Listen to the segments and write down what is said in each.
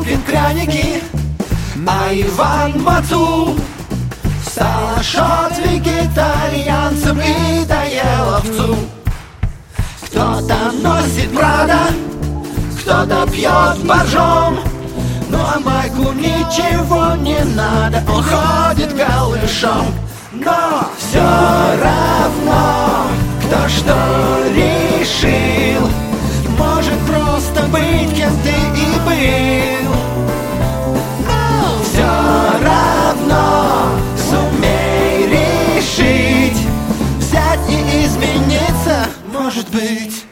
купим пряники, а Иван Мацу стал ашот вегетарианцем и доел овцу. Кто-то носит Прада, кто-то пьет боржом, ну а Майку ничего не надо, он ходит голышом. Но все равно, кто что решил, может просто быть, кем ты и был. Но все равно сумей решить, взять и измениться, может быть.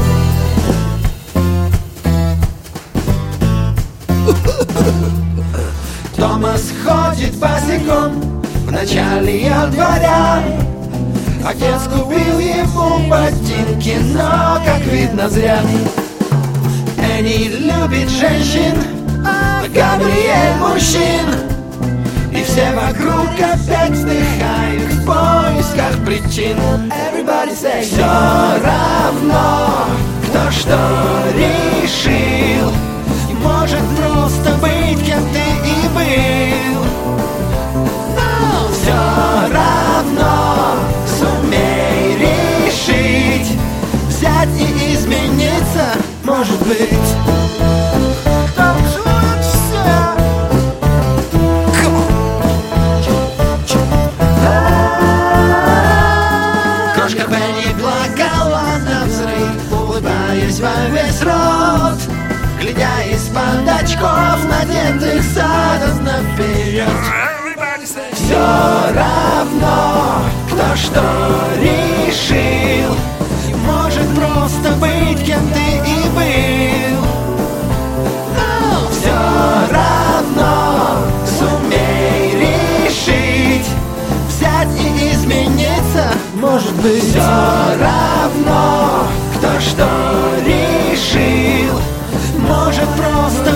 Томас ходит босиком в начале января. Отец купил ему ботинки, но, как видно, зря. Энни любит женщин, Габриэль мужчин, и все вокруг опять вздыхают в поисках причин. Everybody say, все равно, кто что решил, может просто быть, кем ты и был. Но все равно сумей решить, взять и измениться, может быть. Танцуют все. Крошка Пенни плакала на взрыв, улыбаясь во весь рот, глядя из-под очков, надетых задом наперед. Все равно, кто что решил, может просто быть, кем ты и был. Но все равно сумей решить, взять и измениться, может быть. Все равно, кто что решил, может просто